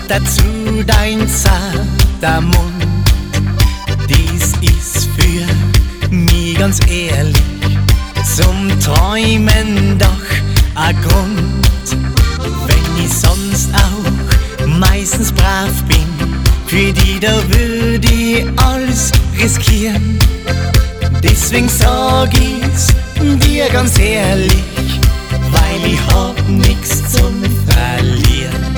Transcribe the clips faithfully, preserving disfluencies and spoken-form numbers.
dazu dein zarter Mund. Dies ist für mich ganz ehrlich zum Träumen doch ein Grund. Wenn ich sonst auch meistens brav bin, für die da würd ich alles riskieren. Deswegen sag ich's dir ganz ehrlich, weil ich hab nix zum Verlieren.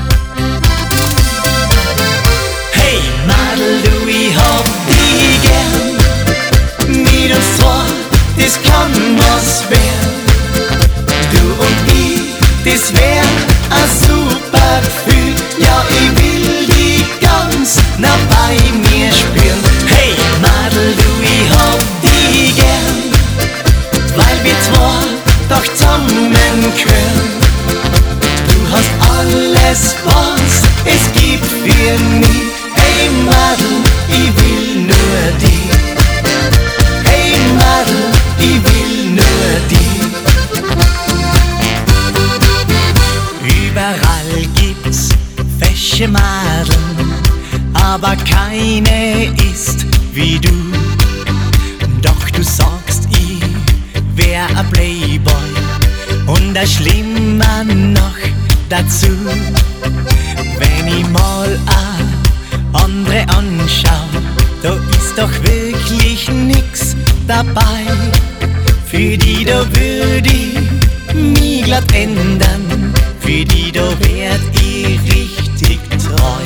Hey Madel, du, ich hab dich gern. Mit uns zwei, das kann was werden. Du und ich, das wär a super Gefühl. Ja, ich will dich ganz nah bei mir spüren. Hey Madel, du, ich hab dich gern, weil wir zwei doch zusammen gehören. Du hast alles, was es gibt für mich. Hey Madel, ich will nur dich. Hey Madel, ich will nur dich. Überall gibt's fesche Madeln, aber keine ist wie du. Doch du sagst, ich wär a Playboy und a schlimmer noch dazu. Wenn ich mal a andere anschau, da ist doch wirklich nix dabei. Für die da würd ich mich glatt ändern, für die da werd ich richtig treu.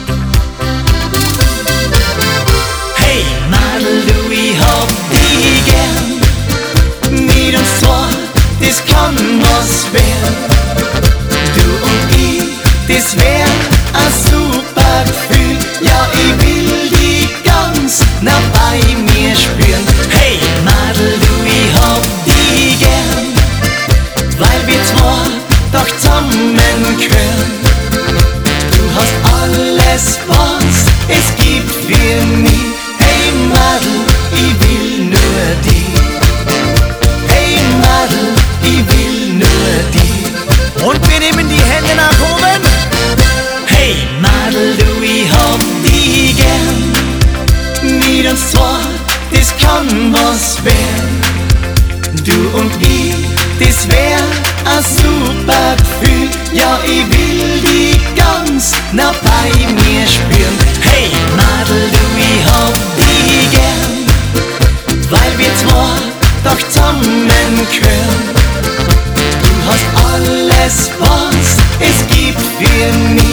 Hey Madel, du, ich hab dich gern. Mit uns zwei, das kann was werden. Du und ich, das wär a super Gefühl. Ja, ich will dich ganz nah bei mir spüren. Hey Madel, du, ich hab dich gern, weil wir zwei doch zusammen gehören. Du hast alles, was es gibt für mich. Hey Madel, ich will nur dich. Hey Madel, ich will nur dich. Und wir nehmen die Hände nach oben. Hey Madel, du, ich hab dich gern. Mit uns zwei, das kann was werden. Du und ich, das wär a super Gefühl. Ja, ich will dich ganz nah bei mir spüren. Hey Madel, du, ich hab dich gern, weil wir zwei doch zusammen gehören. Du hast alles, was es gibt für mich.